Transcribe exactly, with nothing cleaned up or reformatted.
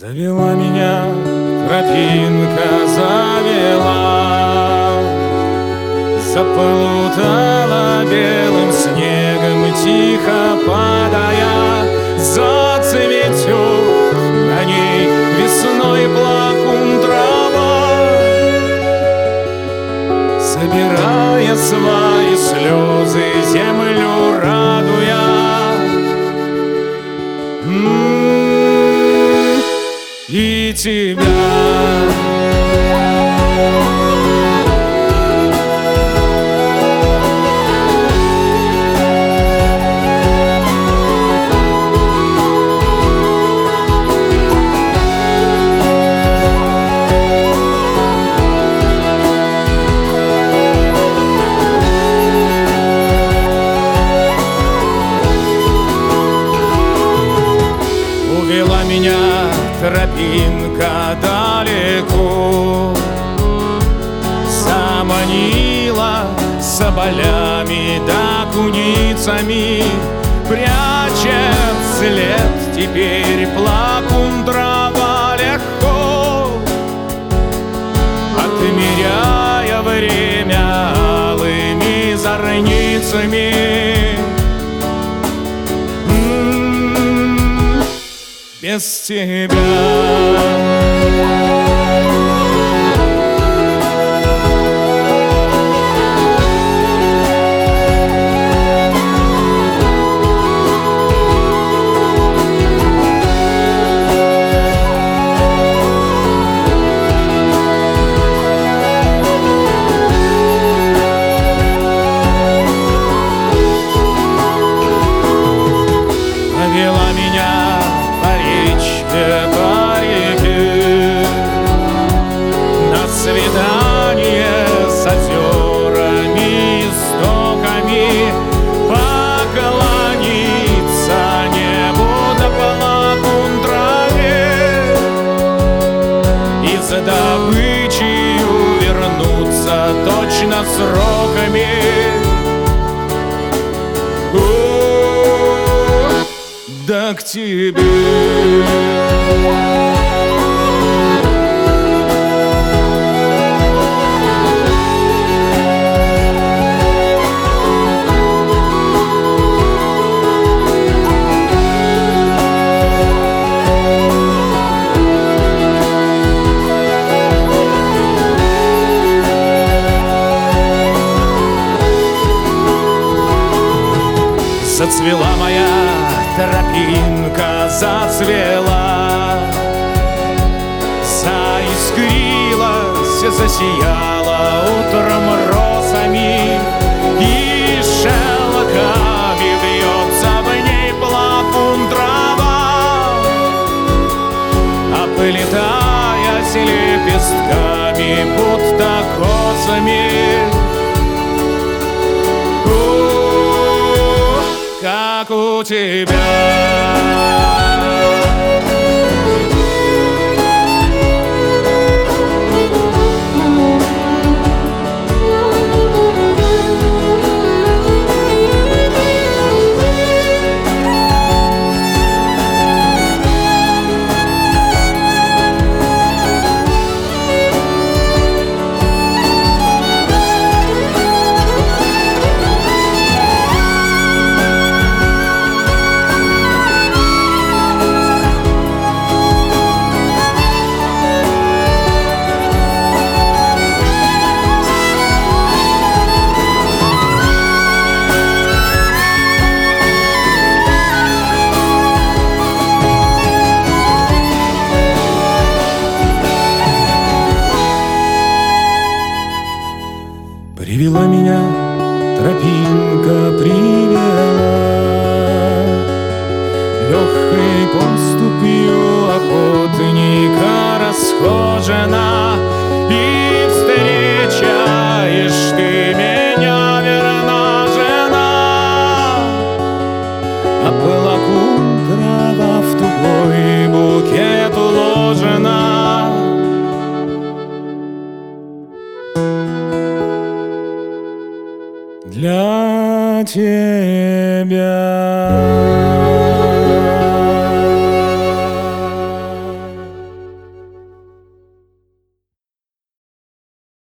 Завела меня тропинка, завела, заплутала белым снегом, тихо падая, зацветет на ней весной плакун трава, собирая свои слезы, землю радуя. И тебя. Увела меня тропинка далеко, заманила соболями да куницами, прячет след теперь плакун трава легко, отмеряя время алыми зорницами. Без тебя. Повела меня по речке, по реке, на свидание с озерами, истоками, поклониться небу да плакун траве, и за добычей вернуться точно сроками. Да к тебе. Зацвела моя тропинка, зацвела, заискрилась, засияла утром росами, и шелками вьется в ней плакун трава, оплетаясь лепестками, будто косами. Как у тебя. Привела меня тропинка, привела, легкой поступью охотника расхожена, и встречаешь ты меня, верна жена, а плакун трава в тугой букет уложена. Для тебя.